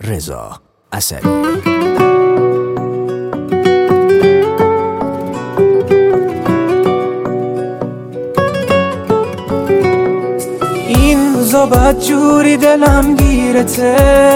رضا اثری. این روزا بدجوری دلم گیرته،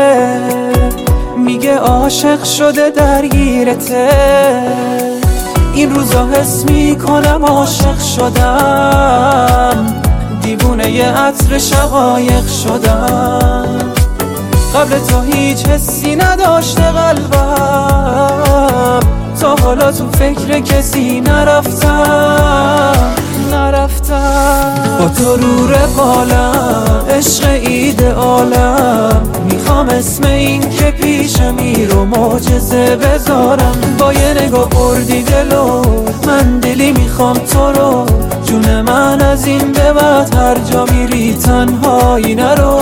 میگه عاشق شده درگیرته. این روزا حس میکنم عاشق شدم، دیوونه ی عطر شقایق شدم. قبل تو هیچ حسی نداشته قلبم، تا حالا تو فکر کسی نرفتم. با تو رو روالم، عشق ایدئالم، میخوام اسم این که پیشمی رو معجزه بذارم. با یه نگاه بردی دلو، من دلی میخوام تو رو. جون من از این به بعد هر جا میری تنهایی نرو.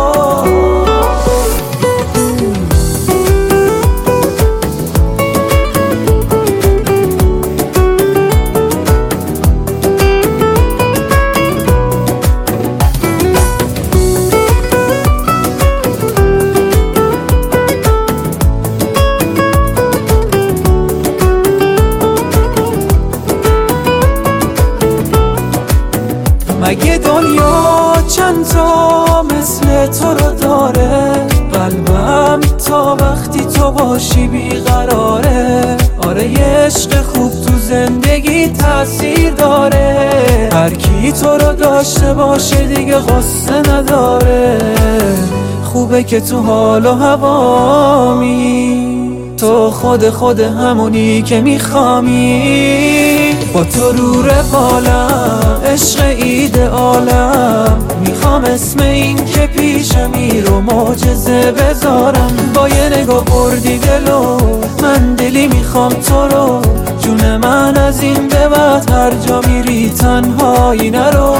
مگه دنیا چند تا مثل تو رو داره؟ قلبم تا وقتی تو باشی بیقراره. آره یه عشق خوب تو زندگی تأثیر داره، هر کی تو رو داشته باشه دیگه غصه نداره. خوبه که تو حال و هوامی، تو خود همونی که میخوامی. با تو رو روالم، عشق ایدئالم، میخوام اسم این که پیشمی رو معجزه بذارم. با یه نگاه بردی دلو، من دلی میخوام تو رو. جون من از این به بعد هر جا میری تنهایی نرو.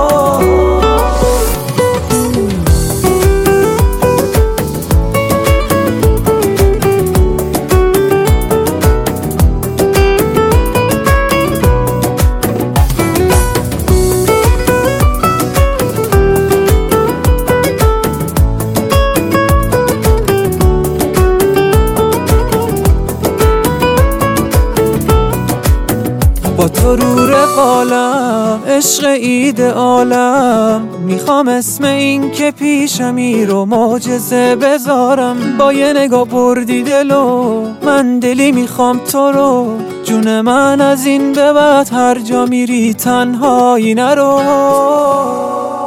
با تو رو روالم، عشق ایدئالم، میخوام اسم این که پیشمی رو معجزه بذارم. با یه نگاه بردی دلو، من دلی میخوام تو رو. جون من از این به بعد هر جا میری تنهایی نرو.